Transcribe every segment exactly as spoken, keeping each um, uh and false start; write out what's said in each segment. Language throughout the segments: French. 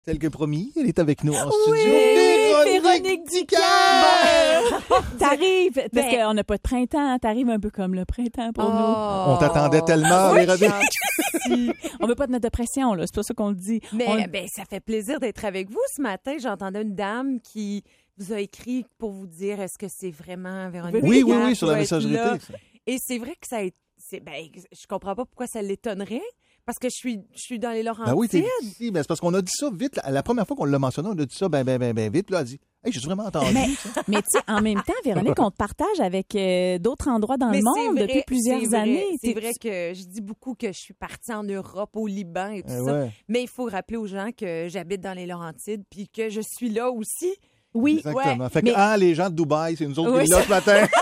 Tel que promis, elle est avec nous en Oui, studio. Véronique, Véronique Dicker! Bon, T'arrives, parce Ben- qu'on n'a pas de printemps, t'arrives un peu comme le printemps pour Oh. On t'attendait tellement, Oui, Véronique. gentil. nous. On veut pas te mettre de pression, là, c'est pas ça qu'on le dit. Mais On- ben, ça fait plaisir d'être avec vous. Ce matin, j'entendais une dame qui vous a écrit pour vous dire est-ce que c'est vraiment Véronique Oui, oui, Dicker oui, sur la qui va être messagerie là? texte. Et c'est vrai que ça a été... c'est- Ben, je comprends pas pourquoi ça l'étonnerait, parce que je suis, je suis dans les Laurentides. Ben oui, t'es ici. Ben, c'est parce qu'on a dit ça vite. La, la première fois qu'on l'a mentionné, on a dit ça ben, ben, ben, ben vite. Puis là, elle a dit hey, j'ai vraiment entendu. Mais, ça. mais tu sais, en même temps, Véronique, on te partage avec euh, d'autres endroits dans Mais le c'est monde vrai, depuis plusieurs c'est vrai, années. C'est T'es- vrai que je dis beaucoup que je suis partie en Europe, au Liban et tout Eh ça. ouais. Mais il faut rappeler aux gens que j'habite dans les Laurentides puis que je suis là aussi. Oui, Exactement. ouais, Fait que, mais- ah, les gens de Dubaï, c'est nous autres Oui, qui sommes là ce matin.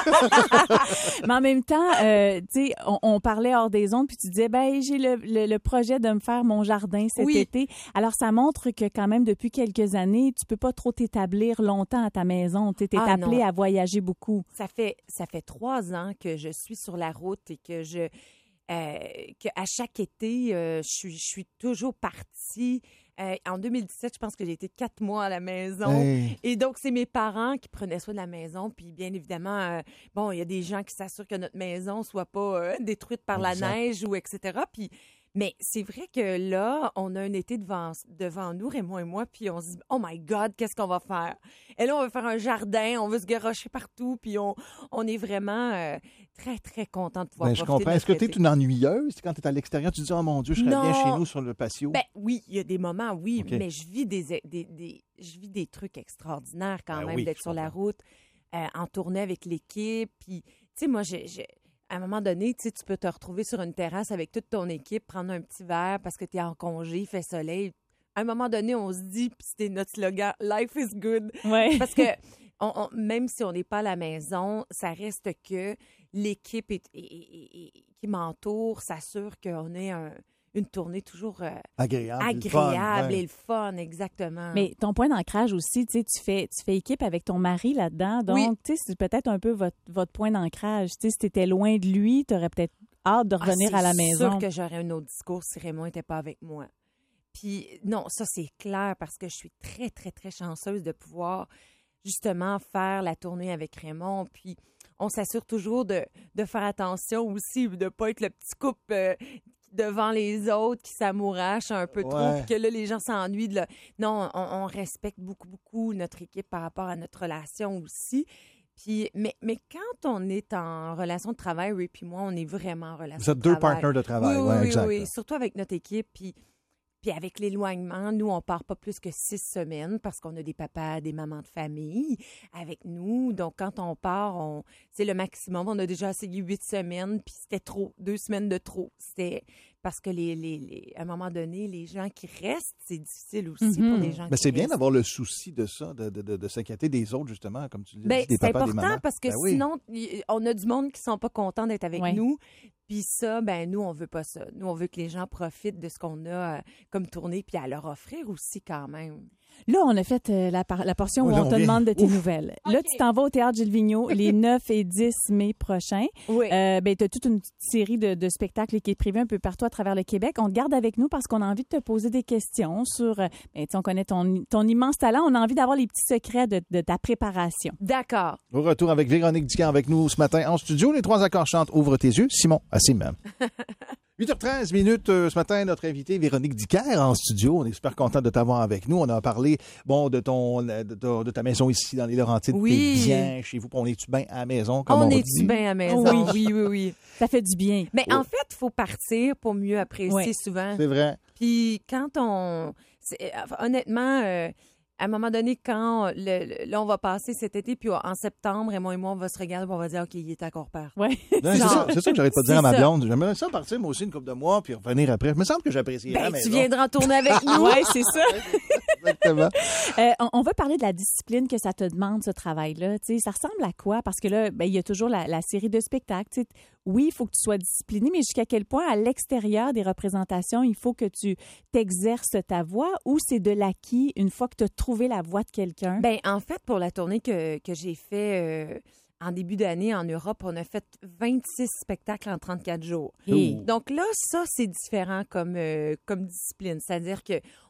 mais en même temps, euh, tu sais, on, on parlait hors des ondes, puis tu disais, ben j'ai le, le, le projet de me faire mon jardin cet Oui. été. Alors, ça montre que quand même, depuis quelques années, tu peux pas trop t'établir longtemps à ta maison. Tu es Ah, appelé non. à voyager beaucoup. Ça fait ça fait trois ans que je suis sur la route et que je euh, que à chaque été, euh, je suis je suis toujours partie. Euh, en deux mille dix-sept, je pense que j'ai été quatre mois à la maison. Hey. Et donc, c'est mes parents qui prenaient soin de la maison. Puis, bien évidemment, euh, bon, il y a des gens qui s'assurent que notre maison soit pas euh, détruite par Exact. la neige ou et cetera. Puis, mais c'est vrai que là, on a un été devant, devant nous, Raymond et moi, puis on se dit, oh my God, qu'est-ce qu'on va faire? Et là, on veut faire un jardin, on veut se garrocher partout, puis on, on est vraiment euh, très, très content de pouvoir Ben, je profiter comprends. de Est-ce que notre tu es été. une ennuyeuse? Quand tu es à l'extérieur, tu te dis, oh mon Dieu, je serais Non. bien chez nous sur le patio. Ben oui, il y a des moments, oui, OK. mais je vis des, des, des- je vis des trucs extraordinaires quand Ben même oui, d'être je sur la comprends. route, euh, en tournée avec l'équipe. Puis, tu sais, moi, j'ai, j'ai- à un moment donné, tu sais, tu peux te retrouver sur une terrasse avec toute ton équipe, prendre un petit verre parce que tu es en congé, il fait soleil. À un moment donné, on se dit, puis c'était notre slogan, Life is good. Ouais. Parce que on- on- même si on n'est pas à la maison, ça reste que l'équipe est- est- est- est- qui m'entoure s'assure qu'on ait un- une tournée toujours euh, Agréable. le fun, agréable ouais. et le fun, exactement. Mais ton point d'ancrage aussi, tu sais, tu fais, tu fais équipe avec ton mari là-dedans. Donc, Oui. tu sais, c'est peut-être un peu votre, votre point d'ancrage. Tu sais, si tu étais loin de lui, tu aurais peut-être hâte de Ah, revenir c'est à la maison. sûr que j'aurais un autre discours si Raymond n'était pas avec moi. Puis non, ça c'est clair parce que je suis très, très, très chanceuse de pouvoir justement faire la tournée avec Raymond. Puis on s'assure toujours de, de faire attention aussi, de ne pas être le petit couple euh, devant les autres qui s'amourache un peu trop, Ouais. puis que là, les gens s'ennuient. De la- Non, on, on respecte beaucoup, beaucoup notre équipe par rapport à notre relation aussi. Puis, mais, mais quand on est en relation de travail, oui, puis moi, on est vraiment en relation Vous êtes de deux travail. partenaires de travail. Oui, ouais, oui, oui, exact. oui, surtout avec notre équipe. Puis, puis avec l'éloignement, nous, on part pas plus que six semaines parce qu'on a des papas, des mamans de famille avec nous. Donc, quand on part, on c'est le maximum. On a déjà essayé huit semaines, puis c'était trop, deux semaines de trop. C'était parce que les, les, les- à un moment donné, les gens qui restent, c'est difficile aussi Mhm. pour les gens Mais qui c'est bien restent. d'avoir le souci de ça, de, de, de, de s'inquiéter des autres, justement, comme tu le dis, Ben, des c'est papas, des important mamans. parce que Ben oui. sinon, y- on a du monde qui sont pas contents d'être avec Ouais. nous. Puis ça, ben nous, on veut pas ça. Nous, on veut que les gens profitent de ce qu'on a euh, comme tournée, puis à leur offrir aussi quand même. Là, on a fait euh, la, par- la portion Oh, où là, on on te vient. demande de tes Ouf. nouvelles. Là, tu t'en vas au Théâtre Gilles Vigneault les neuf et dix mai prochains. Oui. Euh, ben, tu as toute une petite série de, de spectacles qui est prévue un peu partout à travers le Québec. On te garde avec nous parce qu'on a envie de te poser des questions sur... euh, ben, tu sais, on connaît ton, ton immense talent. On a envie d'avoir les petits secrets de, de ta préparation. D'accord. Au retour avec Véronique Dicker avec nous ce matin en studio. Les trois accords chantent Ouvre tes yeux. Simon, assez même. huit heures treize minutes euh, ce matin, notre invitée Véronique Dicker en studio. On est super content de t'avoir avec nous. On a parlé bon de ton de, ta- de ta maison ici dans les Laurentides. Oui. T'es bien chez vous. On est-tu bien à la maison comme on, On dit? est-tu bien à la maison? Oui, oui, oui. Ça fait du bien. Mais en fait, il faut partir pour mieux apprécier Ouais. souvent. C'est vrai. Puis quand on... c'est- honnêtement, euh, à un moment donné, quand le, le- là, on va passer cet été, puis en septembre, Raymond et moi, on va se regarder, puis on va dire, OK, il est à part. Ouais. Non, c'est Genre, ça, c'est ça que j'arrête pas de dire à c'est ma ça. blonde. J'aimerais ça partir moi aussi une couple de mois puis revenir après. Il me semble que j'apprécierais la Ben, tu maison. viendras en tourner avec nous. Ouais, c'est ça. Exactement. Euh, on, on veut parler de la discipline que ça te demande, ce travail-là. Tu sais, ça ressemble à quoi? Parce que là, ben, il y a toujours la, la série de spectacles. Tu sais, oui, il faut que tu sois discipliné, mais jusqu'à quel point, à l'extérieur des représentations, il faut que tu t'exerces ta voix ou c'est de l'acquis une fois que tu as trouvé la voix de quelqu'un? Ben, en fait, pour la tournée que, que j'ai fait euh, en début d'année en Europe, on a fait vingt-six spectacles en trente-quatre jours. Et- Oh. Donc là, ça, c'est différent comme, euh, comme discipline. C'est-à-dire que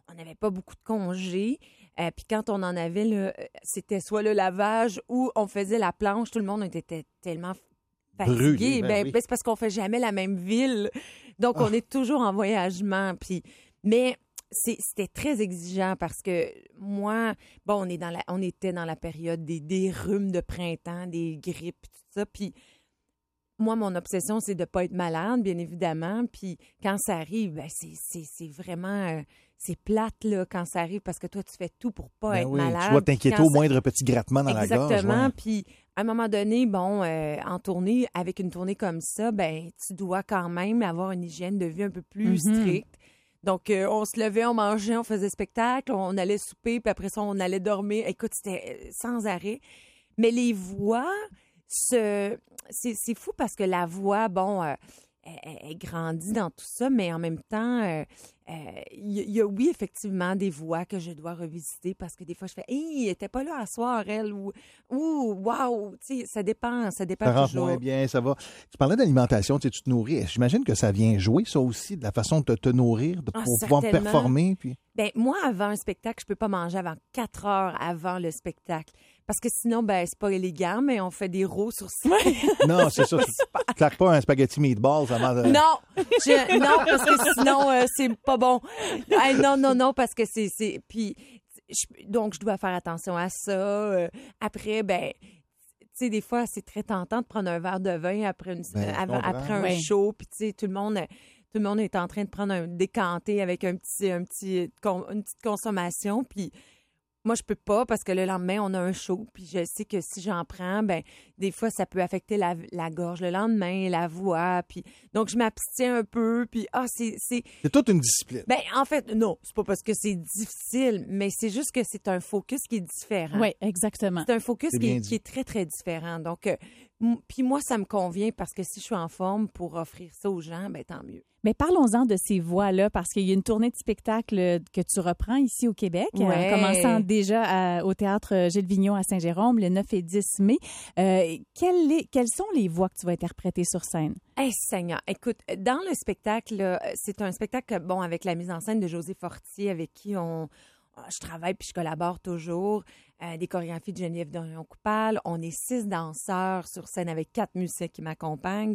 on n'avait pas beaucoup de congés. Euh, puis quand on en avait, là, c'était soit le lavage ou on faisait la planche. Tout le monde était tellement fatigué. Brûlé, ben ben, oui. ben, c'est parce qu'on fait jamais la même ville. Donc, Ah. on est toujours en voyagement. Puis, mais c'est- c'était très exigeant parce que moi, bon, on, est dans la, on était dans la période des, des rhumes de printemps, des grippes, tout ça. Puis moi, mon obsession, c'est de ne pas être malade, bien évidemment. Puis quand ça arrive, ben, c'est, c'est, c'est vraiment... euh, c'est plate, là, quand ça arrive, parce que toi, tu fais tout pour pas Ben être oui, malade. tu dois t'inquiéter Quand au ça- moindre petit grattement dans la gorge. Exactement. ouais. Puis, à un moment donné, bon, euh, en tournée, avec une tournée comme ça, ben, tu dois quand même avoir une hygiène de vie un peu plus Mhm. stricte. Donc, euh, on se levait, on mangeait, on faisait spectacle, on allait souper, puis après ça, on allait dormir. Écoute, c'était euh, sans arrêt. Mais les voix, ce... c'est, c'est fou parce que la voix, bon, euh, elle, elle grandit dans tout ça, mais en même temps, euh, euh, il y, y a, oui, effectivement, des voix que je dois revisiter parce que des fois, je fais « Hey, elle était pas là à soir, elle » ou « Ouh, wow », tu sais, ça dépend, ça dépend Ça rentre toujours. moins bien, ça va. Tu parlais d'alimentation, tu sais, tu te nourris. J'imagine que ça vient jouer, ça aussi, de la façon de te nourrir, de Ah, pour pouvoir certainement. performer. Puis... Ben moi, avant un spectacle, je peux pas manger avant quatre heures avant le spectacle. Parce que sinon, ben c'est pas élégant, mais on fait des rows sur scène. Non, c'est ça. Tu ne claques pas un spaghetti meatball avant de... Non, je- non, parce que sinon, euh, c'est pas bon. Hey, non, non, non, parce que c'est... c'est puis, je- donc, je dois faire attention à ça. Euh, après, ben... Tu sais, des fois, c'est très tentant de prendre un verre de vin après, une, Ben, euh, je avant- comprends. après un Oui. show. Puis, tu sais, tout le monde... Tout le monde est en train de prendre un décanté avec un petit, un petit, con- une petite consommation. Puis moi, je peux pas parce que le lendemain, on a un show. Puis je sais que si j'en prends, ben des fois, ça peut affecter la, la gorge le lendemain, la voix. Puis donc, je m'abstiens un peu. Puis ah, c'est... c'est... C'est toute une discipline. Ben, en fait, non, c'est pas parce que c'est difficile, mais c'est juste que c'est un focus qui est différent. Oui, exactement. C'est un focus C'est qui bien est, dit. qui est très, très différent. Donc, euh, m- puis moi, ça me convient parce que si je suis en forme pour offrir ça aux gens, ben tant mieux. Mais parlons-en de ces voix-là, parce qu'il y a une tournée de spectacle que tu reprends ici au Québec, Ouais. en commençant déjà à- au Théâtre Gilles Vigneault à Saint-Jérôme le neuf et dix mai. Euh, quelles, les- quelles sont les voix que tu vas interpréter sur scène? Hey, Seigneur, écoute, dans le spectacle, là, c'est un spectacle, bon, avec la mise en scène de José Fortier, avec qui on, je travaille puis je collabore toujours, euh, des chorégraphies de Geneviève Dorion-Coupal. On est six danseurs sur scène avec quatre musiciens qui m'accompagnent.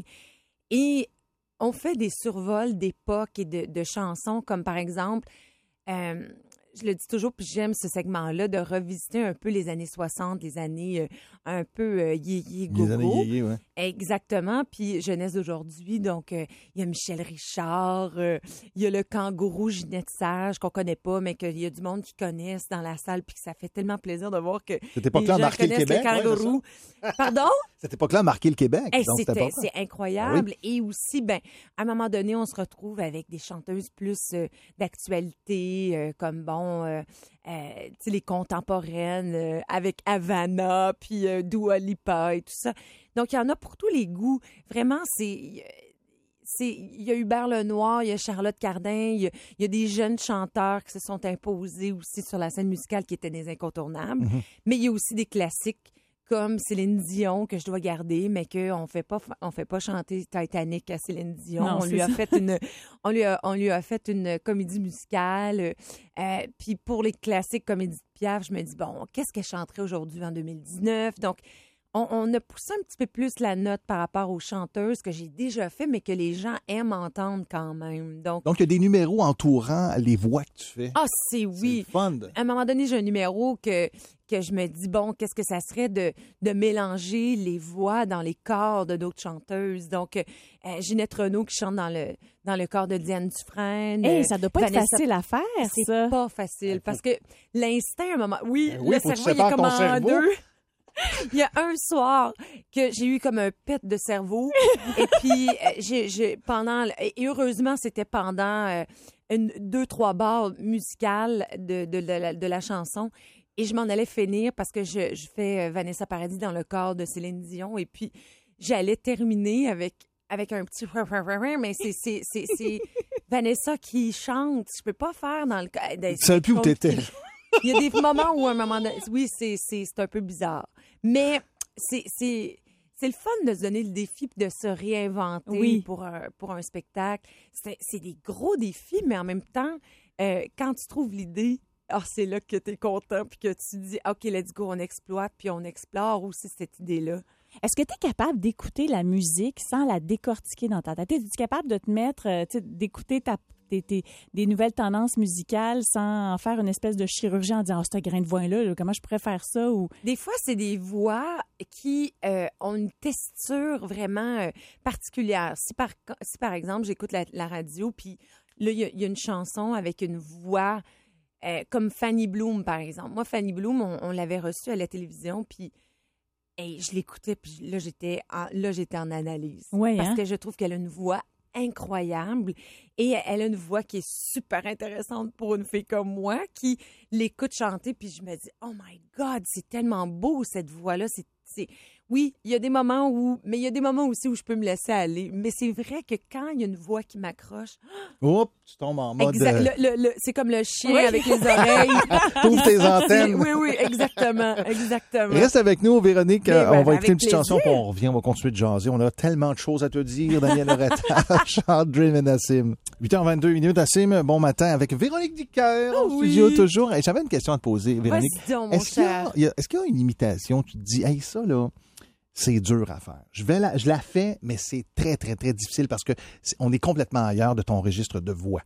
Et on fait des survols d'époques et de, de chansons, comme par exemple, euh, je le dis toujours, puis j'aime ce segment-là, de revisiter un peu les années soixante, les années euh, un peu euh, yé-yé, Les années go-go. yéyé, ouais. Exactement. Puis jeunesse d'aujourd'hui, donc euh, il y a Michel Richard, euh, il y a le kangourou Ginette Sage qu'on connaît pas, mais qu'il y a du monde qui connaissent dans la salle, puis que ça fait tellement plaisir de voir que Cette les époque-là a gens marqué le connaissent Québec. ouais, kangourou. Pardon? Cette époque-là a marqué le Québec. Hey, donc, c'est c'était- important. c'est incroyable. Et aussi, ben, à un moment donné, on se retrouve avec des chanteuses plus euh, d'actualité, euh, comme bon, euh, euh, tu sais, les contemporaines, euh, avec Havana, puis euh, Dua Lipa et tout ça. Donc, il y en a pour tous les goûts. Vraiment, c'est... c'est- Il y a Hubert Lenoir, il y a Charlotte Cardin, il y a, il y a des jeunes chanteurs qui se sont imposés aussi sur la scène musicale qui étaient des incontournables. Mhm. Mais il y a aussi des classiques comme Céline Dion que je dois garder, mais qu'on fait pas on fait pas chanter Titanic à Céline Dion. Non, on c'est lui a ça. fait une on lui a on lui a fait une comédie musicale. Euh, puis pour les classiques comédies de Piaf, je me dis bon, qu'est-ce qu'elle chanterait aujourd'hui en deux mille dix-neuf? Donc on, on a poussé un petit peu plus la note par rapport aux chanteuses que j'ai déjà fait, mais que les gens aiment entendre quand même. Donc, Donc, il y a des numéros entourant les voix que tu fais. ah, c'est C'est oui. le fun. de- À un moment donné, j'ai un numéro que, que je me dis, bon, qu'est-ce que ça serait de, de mélanger les voix dans les corps de d'autres chanteuses. Donc, euh, Ginette Renault qui chante dans le, dans le corps de Diane Dufresne. Hey, euh, ça doit pas être Vanessa- facile à faire, C'est ça. pas facile parce que l'instinct, à un moment, oui, Ben oui, le faut que tu cerveau, il est sépares comme ton en cerveau. deux. Il y a un soir que j'ai eu comme un pet de cerveau et puis euh, j'ai, j'ai pendant et heureusement c'était pendant euh, une deux trois barres musicales de, de, de, la, de la chanson et je m'en allais finir parce que je, je fais euh, Vanessa Paradis dans le corps de Céline Dion et puis j'allais terminer avec avec un petit mais c'est c'est c'est, c'est Vanessa qui chante, je peux pas faire dans le Tu savais plus où t'étais. il y a des moments où, à un moment donné, oui, c'est, c'est, c'est un peu bizarre. Mais c'est, c'est, c'est le fun de se donner le défi puis de se réinventer Oui. pour, un, pour un spectacle. C'est, c'est des gros défis, mais en même temps, euh, quand tu trouves l'idée, oh, c'est là que tu es content puis que tu dis, OK, let's go, on exploite puis on explore aussi cette idée-là. Est-ce que tu es capable d'écouter la musique sans la décortiquer dans ta tête? Es-tu capable de te mettre, euh, tu sais, d'écouter ta, tes, tes, des nouvelles tendances musicales sans en faire une espèce de chirurgie en disant, oh, c'est un grain de voix-là, là, comment je pourrais faire ça? Ou... Des fois, c'est des voix qui euh, ont une texture vraiment euh, particulière. Si par, si par exemple, j'écoute la, la radio, puis là, il y, y a une chanson avec une voix euh, comme Fanny Bloom, par exemple. Moi, Fanny Bloom, on, on l'avait reçue à la télévision, puis hey, je l'écoutais, puis là, j'étais en, là, j'étais en analyse. Ouais, parce hein? que je trouve qu'elle a une voix incroyable et elle a une voix qui est super intéressante pour une fille comme moi qui l'écoute chanter, puis je me dis, oh my God, c'est tellement beau cette voix-là. C'est, c'est... Oui, il y a des moments où, mais il y a des moments aussi où je peux me laisser aller. Mais c'est vrai que quand il y a une voix qui m'accroche, Oups, tu tombes en mode... exact, euh, le, le, le, c'est comme le chien Oui. avec les oreilles. T'ouvres tes antennes. Oui, oui, exactement, exactement. Reste avec nous, Véronique. Mais Euh, ben, on va avec écouter une petite plaisir. chanson, puis on revient, on va continuer de jaser. On a tellement de choses à te dire, Daniel Loretta, Charles Dream et Nassim. huit heures vingt-deux minutes, Nassim, bon matin avec Véronique Dicker, Oh, au oui. studio toujours. Et j'avais une question à te poser, Véronique. Vas-y donc, mon Est-ce qu'il y a, cher. il y a- est-ce qu'il y a une imitation, tu te dis, hey, ça, là, c'est dur à faire. Je vais la, je la fais, mais c'est très, très, très difficile parce que c'est- on est complètement ailleurs de ton registre de voix.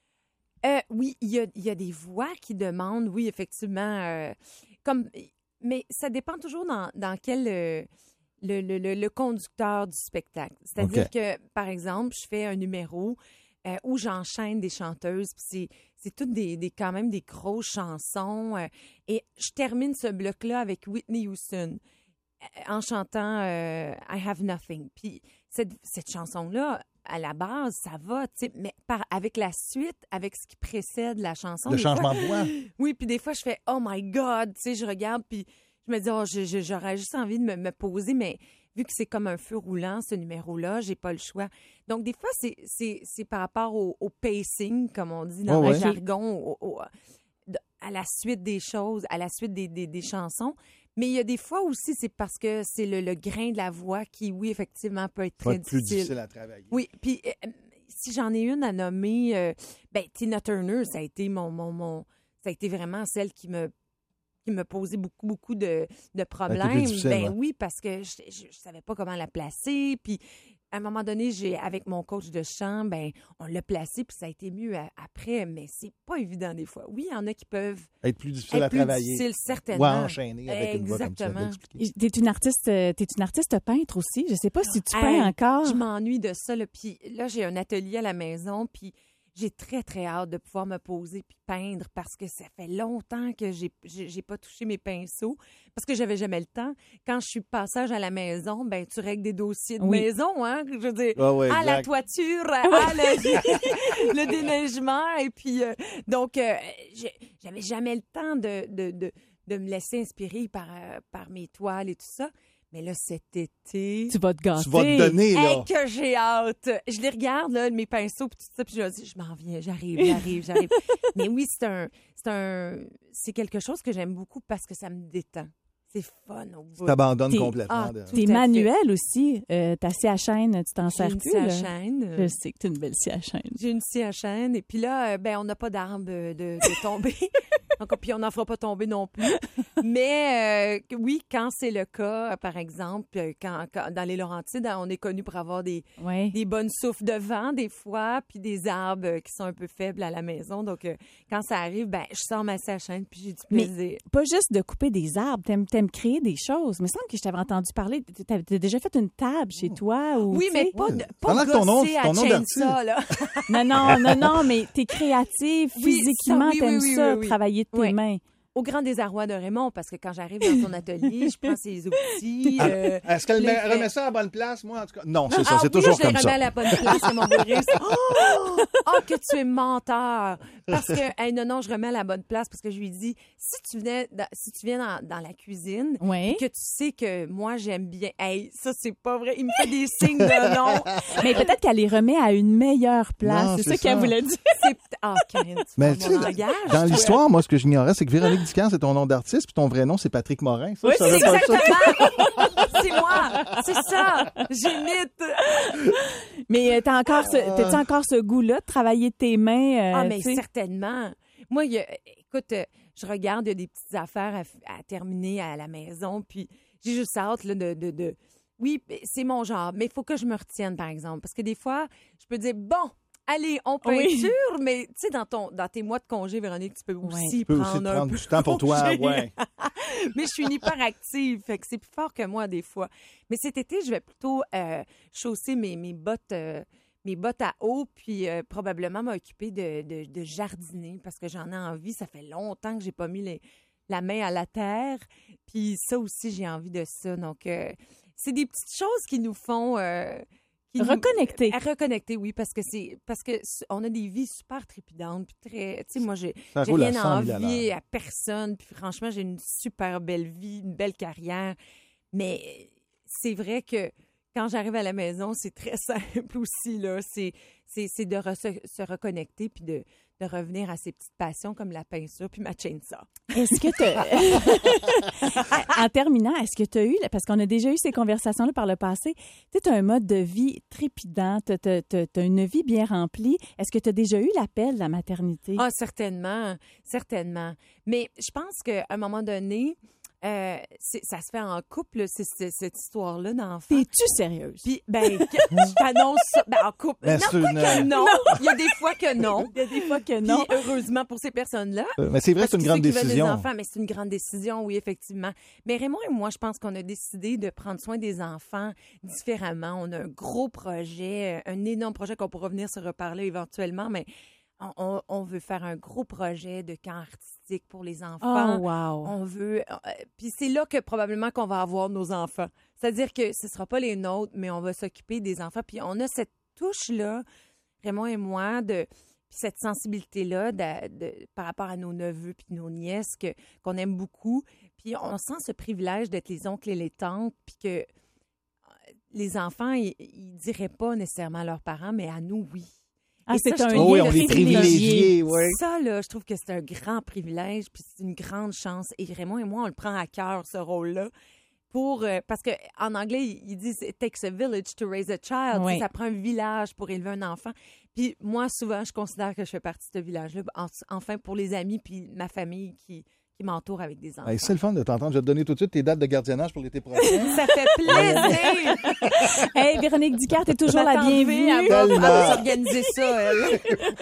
Euh, oui, il y a, il y a des voix qui demandent, oui, effectivement, euh, comme, mais ça dépend toujours dans, dans quel euh, le, le, le, le conducteur du spectacle. C'est-à-dire OK. que, par exemple, je fais un numéro euh, où j'enchaîne des chanteuses, puis c'est, c'est toutes des, des quand même des grosses chansons, euh, et je termine ce bloc-là avec Whitney Houston euh, en chantant euh, I Have Nothing. Puis cette, cette chanson-là, à la base, ça va, tu sais, mais par, avec la suite, avec ce qui précède la chanson. Le des changement fois- de voix. Oui, puis des fois, je fais « Oh my God! » Tu sais, je regarde, puis je me dis « Oh, je- je- j'aurais juste envie de me, me poser, mais vu que c'est comme un feu roulant, ce numéro-là, j'ai pas le choix. » Donc, des fois, c'est, c'est, c'est par rapport au, au pacing, comme on dit dans Ouais, le ouais. jargon, au- au- de- à la suite des choses, à la suite des, des, des chansons. Mais il y a des fois aussi, c'est parce que c'est le, le grain de la voix qui, oui, effectivement, peut être Ça va très être plus difficile. difficile à travailler. Oui, puis euh, si j'en ai une à nommer, euh, ben Tina Turner, ça a été mon, mon, mon, ça a été vraiment celle qui me qui me posait beaucoup beaucoup de, de été problèmes. plus difficile, Ben ouais. oui, parce que je, je, je savais pas comment la placer, puis à un moment donné, j'ai avec mon coach de chant, ben on l'a placé, puis ça a été mieux à- après, mais c'est pas évident des fois. Oui, il y en a qui peuvent Être plus difficile être à plus travailler. difficiles, Ou certainement. à enchaîner avec une voix comme tu l'as Exactement. expliqué. T'es une artiste, euh, t'es une artiste peintre aussi. Je sais pas si tu Hey, peins encore. Je m'ennuie de ça. Là. Puis là, j'ai un atelier à la maison, puis j'ai très, très hâte de pouvoir me poser puis peindre parce que ça fait longtemps que j'ai, j'ai, j'ai pas touché mes pinceaux parce que j'avais jamais le temps. Quand je suis passage à la maison, ben tu règles des dossiers de Oui. maison, hein? Je veux dire, Ah ouais, à la exact. toiture, à le, le déneigement. Et puis, euh, donc, euh, j'ai- j'avais jamais le temps de, de, de, de me laisser inspirer par, euh, par mes toiles et tout ça. Mais là, cet été... Tu vas te gâter. Tu vas te donner, là. Hey, que j'ai hâte! Je les regarde, là, mes pinceaux, puis tout ça, puis je me dis, je m'en viens, j'arrive, j'arrive, j'arrive. Mais oui, c'est un, c'est un, c'est quelque chose que j'aime beaucoup parce que ça me détend. C'est fun au bout. T'abandonnes T'es- complètement. Ah, de- tout T'es à fait. manuel aussi. Euh, ta scie à chaîne, tu t'en J'ai sers une plus. scie à là. chaîne. Je sais que t'es une belle scie à chaîne. J'ai une scie à chaîne. Et puis là, euh, ben, on n'a pas d'arbre de, de tomber. Donc, puis on n'en fera pas tomber non plus. Mais euh, oui, quand c'est le cas, euh, par exemple, euh, quand, quand- dans les Laurentides, on est connu pour avoir des, Oui. des bonnes souffles de vent des fois, puis des arbres euh, qui sont un peu faibles à la maison. Donc, euh, quand ça arrive, ben, je sors ma scie à chaîne, puis j'ai du Mais- plaisir. Pas juste de couper des arbres, t'aimes, t'aimes créer des choses. Il me semble que je t'avais entendu parler. T'as, t'as déjà fait une table chez toi? Ou, Oui, tu mais sais? pas, de, pas Pendant que ton nom- gosser à ton nom d'artiste. chainsaw, là. Non, non, non, non, mais t'es créative, Oui, physiquement, ça, oui, t'aimes oui, oui, ça, oui, oui. travailler de tes Oui. mains. Au grand désarroi de Raymond, parce que quand j'arrive dans son atelier, je prends ses outils. euh, Est-ce qu'elle les met- fait- remet ça à la bonne place, moi, en tout cas? Non, c'est ça, Ah c'est oui, toujours je les comme remets ça. à la bonne place, c'est mon beau rire. Oh! Oh, que tu es menteur! Parce que, hey, non, non, je remets à la bonne place parce que je lui dis, si tu venais, dans, si tu viens dans, dans la cuisine, Oui. et que tu sais que moi, j'aime bien, hey, ça, c'est pas vrai. Il me fait des signes de non. Mais peut-être qu'elle les remet à une meilleure place. Non, c'est c'est ça qu'elle ça. voulait dire. C'est, ah, Karine, tu Mais parles tu sais, mon langage. dans toi. l'histoire, moi, ce que j'ignorais, c'est que Véronique Dicker, c'est ton nom d'artiste, puis ton vrai nom, c'est Patrick Morin. Ça, Oui, je savais c'est pas ça. Exactement! C'est moi! moi! C'est ça! J'imite! Mais euh, t'as encore ce, t'as-tu encore ce goût-là de travailler tes mains? euh, Ah, mais tu sais? certainement. Moi, il y a- écoute, euh, je regarde, il y a des petites affaires à, à terminer à la maison, puis j'ai juste hâte là, de, de, de... Oui, c'est mon genre, mais il faut que je me retienne, par exemple, parce que des fois, je peux dire, bon, allez, on peinture, Oui. mais tu sais, dans, ton, dans tes mois de congé, Véronique, tu peux aussi Ouais. Tu peux prendre aussi un prendre peu du temps pour toi, congé. ouais. Mais je suis une hyperactive, fait que c'est plus fort que moi des fois. Mais cet été, je vais plutôt euh, chausser mes, mes bottes... euh, mes bottes à eau, puis euh, probablement m'occuper de, de, de jardiner parce que j'en ai envie. Ça fait longtemps que j'ai pas mis les, la main à la terre. Puis ça aussi, j'ai envie de ça. Donc, euh, c'est des petites choses qui nous font... euh, qui nous- Reconnecter. à reconnecter, oui, parce que c'est parce que s- on a des vies super trépidantes, puis très... Tu sais, moi, j'ai Ça j'ai roule à rien cent mille à envie l'heure. à personne. Puis franchement, j'ai une super belle vie, une belle carrière. Mais c'est vrai que quand j'arrive à la maison, c'est très simple aussi, là. C'est, c'est, c'est de re- se, se reconnecter puis de, de revenir à ses petites passions comme la peinture puis ma chainsaw. Est-ce que tu En terminant, est-ce que tu as eu, parce qu'on a déjà eu ces conversations-là par le passé, tu as un mode de vie trépidant, tu as une vie bien remplie. Est-ce que tu as déjà eu l'appel de la maternité? Ah, certainement, certainement. Mais je pense qu'à un moment donné, euh, c'est- ça se fait en couple, c'est, c'est- cette histoire-là d'enfant. T'es-tu sérieuse? Puis, ben, que- je t'annonce ça. Ben, en couple. Ben, non, c'est pas une- que non. Il y a des fois que non. Il y a des fois que Puis, non. heureusement pour ces personnes-là. Euh, Mais c'est vrai, Parce c'est une que grande ceux qui veulent décision. des enfants, mais c'est une grande décision, oui, effectivement. Mais Raymond et moi, je pense qu'on a décidé de prendre soin des enfants différemment. On a un gros projet, euh, un énorme projet qu'on pourra venir se reparler éventuellement, mais on, on- on veut faire un gros projet de camp artistique pour les enfants. Oh, wow. On veut... euh, puis c'est là que probablement qu'on va avoir nos enfants. C'est-à-dire que ce ne sera pas les nôtres, mais on va s'occuper des enfants. Puis on a cette touche-là, Raymond et moi, de... Puis cette sensibilité-là de- de- par rapport à nos neveux puis nos nièces que, qu'on aime beaucoup. Puis on sent ce privilège d'être les oncles et les tantes, puis que euh, les enfants, ils, ils diraient pas nécessairement à leurs parents, mais à nous, oui. Ah, Et c'est ça, un je lien trouve Oh oui, que on est c'est privilégiés, oui. Ça, là, je trouve que c'est un grand privilège, puis c'est une grande chance. Et Raymond et moi, on le prend à cœur, ce rôle-là. Pour, euh, parce qu'en anglais, ils disent « It takes a village to raise a child Oui. Tu sais, ça prend un village pour élever un enfant. Puis moi, souvent, je considère que je fais partie de ce village-là. En- enfin, pour les amis puis ma famille qui, qui m'entoure avec des enfants. Hey, c'est le fun de t'entendre. Je vais te donner tout de suite tes dates de gardiennage pour l'été prochain. Ça fait plaisir! Hey, Véronique Dicard, t'es toujours la M'attendez, bienvenue. Elle va, elle Tellement. va s'organiser ça, elle.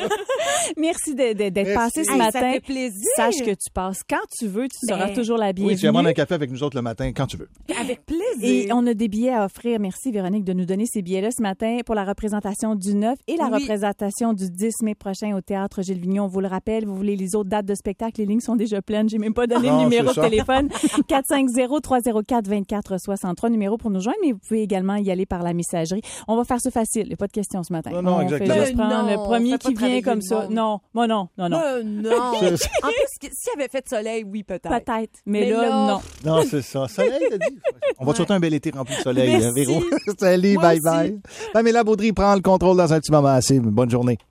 Merci de- de- d'être Merci. passé ce Hey, matin. ça fait plaisir. Sache que tu passes quand tu veux, tu Ben, seras toujours la bienvenue. Oui, tu viens prendre un café avec nous autres le matin quand tu veux. Avec plaisir. Et on a des billets à offrir. Merci, Véronique, de nous donner ces billets-là ce matin pour la représentation du neuf et la Oui. représentation du dix mai prochain au Théâtre Gilles Vignon. On vous le rappelle, vous voulez les autres dates de spectacle, les lignes sont déjà pleines. J'ai même pas donné Non, le numéro de c'est ça. téléphone. quatre cinq zéro, trois zéro quatre, deux quatre six trois, numéro pour nous joindre, mais vous pouvez également y aller par la messagerie. On va faire ça facile. Il n'y a pas de questions ce matin. Non, non, on exactement. fait juste Ben prendre non, le premier on fait pas qui vient travailler comme le ça. monde. Non, moi non, non, non. Euh, non. en plus, s'il avait fait soleil, oui, peut-être. Peut-être, mais, Mais là, là, non. Non, c'est ça. Soleil, t'as dit? On va te Ouais. souhaiter un bel été rempli de soleil, Merci. hein, Véro. Salut, Moi bye aussi. bye. Pamela Baudry prend le contrôle dans un petit moment. Assez. Bonne journée.